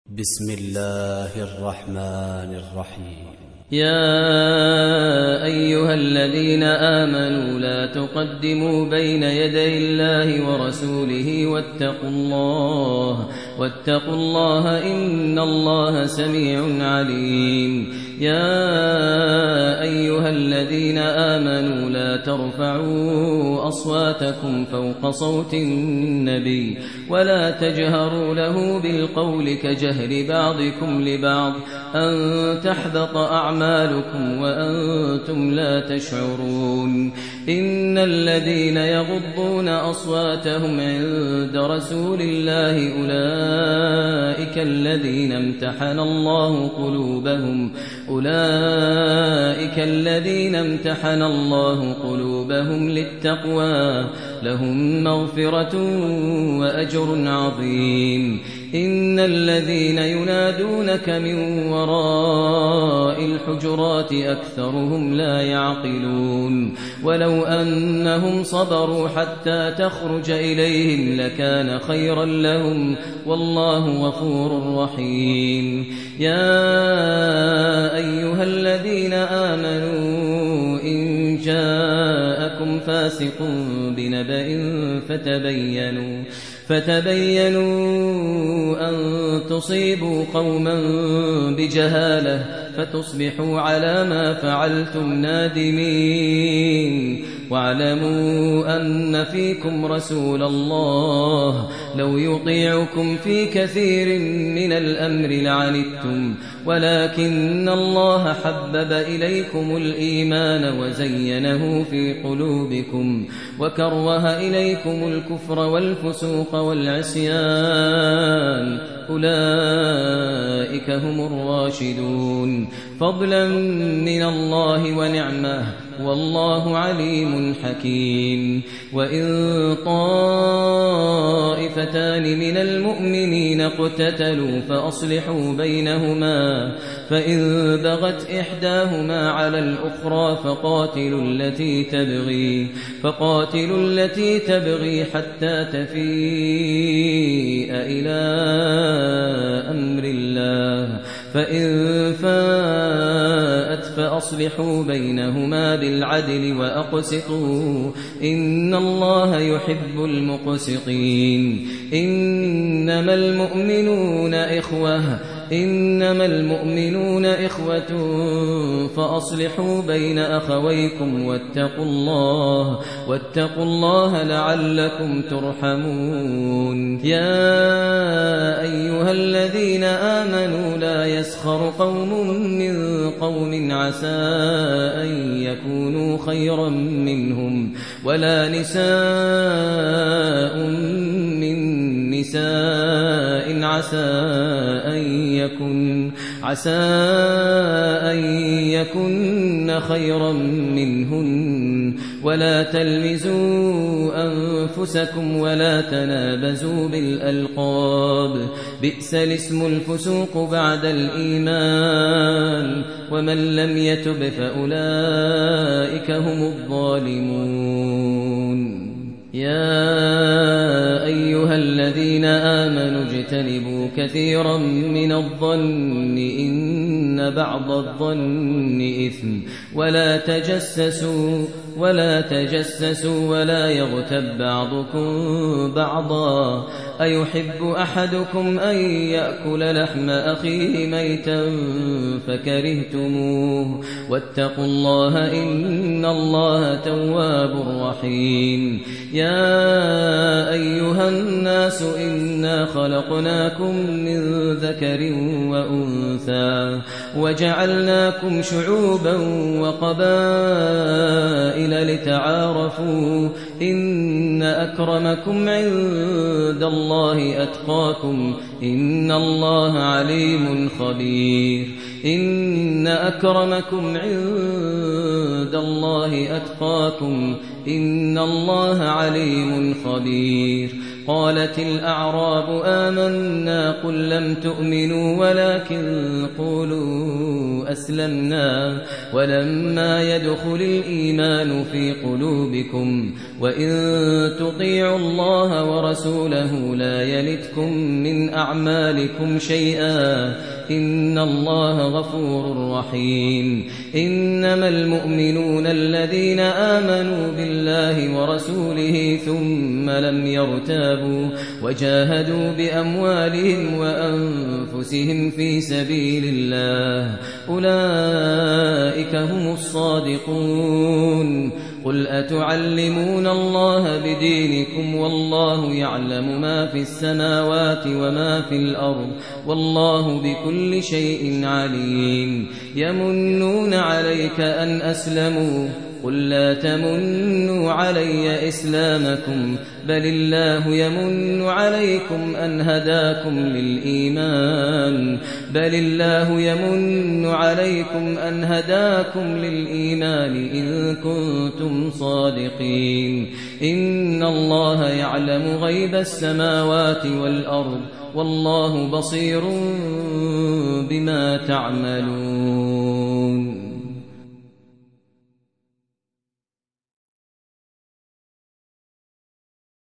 بسم الله الرحمن الرحيم. يا أيها الذين آمنوا لا تقدموا بين يدي الله ورسوله واتقوا الله إن الله سميع عليم. يا أيها الذين آمنوا لا ترفعوا أصواتكم فوق صوت النبي ولا تجهروا له بالقول كجهر بعضكم لبعض أن تحبط أعمالكم وأنتم لا تشعرون. إن الذين يغضون أصواتهم عند رسول الله أولئك الذين امتحن الله قلوبهم للتقوى لهم مغفرة وأجر عظيم. إن الذين ينادونك من وراء الحجرات أكثرهم لا يعقلون. ولو أنهم صبروا حتى تخرج إليهم لكان خيرا لهم والله غفور رحيم. يا أيها الذين آمنوا إن جاءكم فاسق بنبأ فتبينوا أن تصيبوا قوما بجهالة فتصبحوا على ما فعلتم نادمين. واعلموا أن فيكم رسول الله لو يطيعكم في كثير من الأمر لعنتم ولكن الله حبب إليكم الإيمان وزينه في قلوبكم وكره إليكم الكفر والفسوق والعصيان أولئك هم الراشدون فضلا من الله ونعمه والله عليم حكيم. وإن طائفتان من المؤمنين اقتتلوا فأصلحوا بينهما فإن بغت إحداهما على الأخرى فقاتلوا التي تبغي حتى تفيء إلى أمر الله فإن فاءت فأصلحوا بينهما بالعدل وأقسطوا إن الله يحب المقسطين. إنما المؤمنون إخوة فأصلحوا بين أخويكم واتقوا الله لعلكم ترحمون. يا أيها الذين آمنوا لا يسخر قوم من قوم عسى أن يكونوا خيرا منهم ولا نساء من نساء عسى أن يكن خيرا منهن ولا تلمزوا أنفسكم ولا تنابزوا بالألقاب بئس الاسم الفسوق بعد الإيمان ومن لم يتب فأولئك هم الظالمون. يا أيها الذين آمنوا اجتنبوا كثيرا من الظن إن بعض الظن إثم ولا تجسسوا ولا يغتب بعضكم بعضا أيحب أحدكم أن يأكل لحم أخيه ميتا فكرهتموه واتقوا الله إن الله تواب رحيم. يا أيها الناس إنا خلقناكم من ذكر وأنثى وجعلناكم شعوبا وقبائل لتعارفوا إن أكرمكم عند الله أتقاكم إن الله عليم خبير. إن أكرمكم عند الله أتقاكم إن الله عليم خبير. قالت الأعراب آمنا قل لم تؤمنوا ولكن قولوا أسلمنا ولما يدخل الإيمان في قلوبكم وإن تطيعوا الله ورسوله لا يلتكم من أعمالكم شيئا إن الله غفور رحيم إنما المؤمنون الذين آمنوا بالله ورسوله ثم لم يرتابوا وجاهدوا بأموالهم وأنفسهم في سبيل الله أولئك هم الصادقون قل أتعلمون الله بدينكم والله يعلم ما في السماوات وما في الأرض والله بكل شيء عليم يمنون عليك أن أسلموا قل لا تمنوا علي إسلامكم بل الله يمن عليكم أن هداكم للإيمان إن كنتم صادقين إن الله يعلم غيب السماوات والأرض والله بصير بما تعملون